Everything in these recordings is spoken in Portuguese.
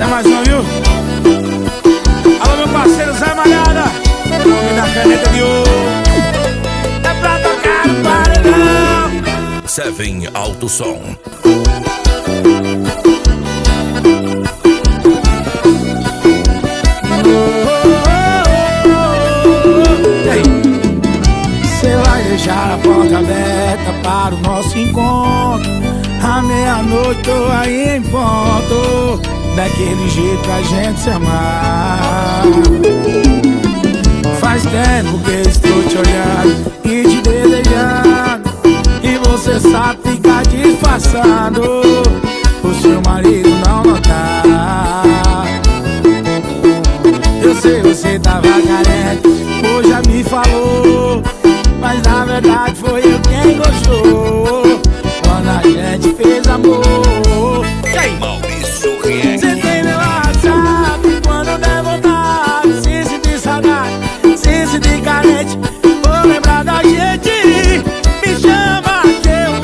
Essa é mais uma, viu? Alô, meu parceiro Zé Malhada, o nome da caneta de ouro. É pra tocar o paredão. Seven Alto Som. Você vai deixar a porta aberta para o nosso encontro. À meia-noite tô aí em ponto, daquele jeito pra gente se amar. Faz tempo que estou te olhando e te desejando, e você sabe ficar disfarçando, o seu marido não notar. Eu sei, você tava carente, hoje já me falou, mas na verdade foi eu quem gostou quando a gente fez amor. Maurício Riek. Você tem meu WhatsApp quando der vontade, se sentir saudade, se sentir carente, vou lembrar da gente, me chama que eu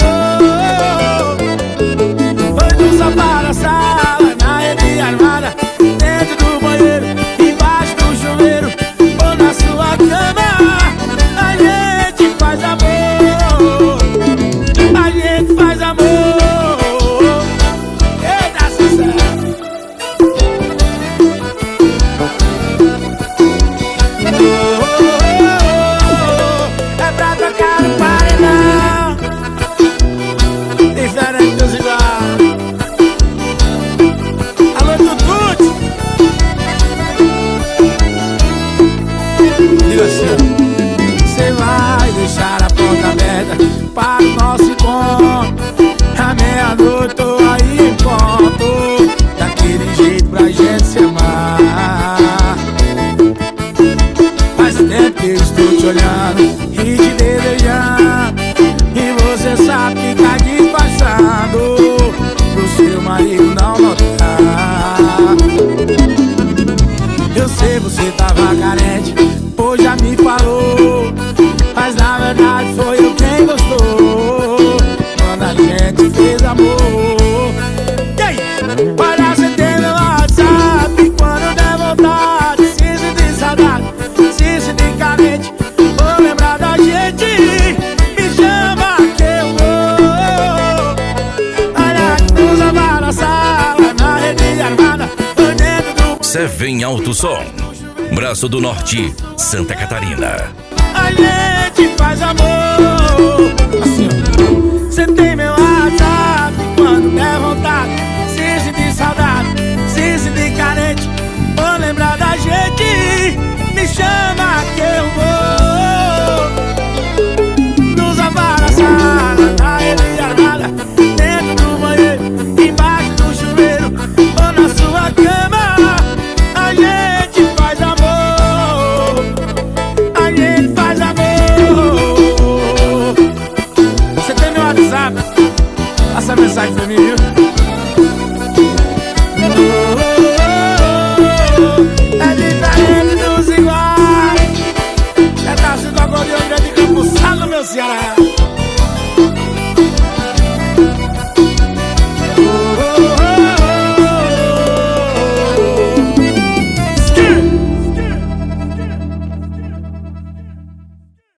vou. Foi do sofá da sala, na rede armada, dentro do banheiro, embaixo do chuveiro, ou na sua cama. A gente faz amor, a gente faz amor. Eita, sucesso! É pra tocar o paredão, diferente dos iguais. Alô, Tutute! Diga assim: cê vai deixar a porta aberta para o nosso encontro. À meia-noite tô aí em ponto, daquele jeito pra gente se amar. Faz tempo que eu estou te olhando e te desejando, e você sabe ficar disfarçando, pro seu marido não notar. Eu sei, você tava carente, hoje já me falou, mas na verdade foi eu quem gostou quando a gente fez amor. E aí? Olha, você tem meu WhatsApp quando der vontade, se sentir saudade, se sentir carente, vou lembrar da gente, me chama que eu vou. Olha, nos amar na sala, na rede armada, por dentro do Seven Alto Som. Braço do Norte, Santa Catarina. a gente faz amor. Assim, ó. Cê tem meu WhatsApp quando der vontade, se sentir saudade, se sentir carente, vou lembrar da gente, me chama que eu vou. Nos abraçar na rede armada, dentro do banheiro, embaixo do chuveiro, ou na sua cama. A gente faz amor, a gente faz amor. Você tem meu WhatsApp? Passa a mensagem pra mim, viu? É diferente dos iguais. É da cidade de Campo Salo, meu Ceará.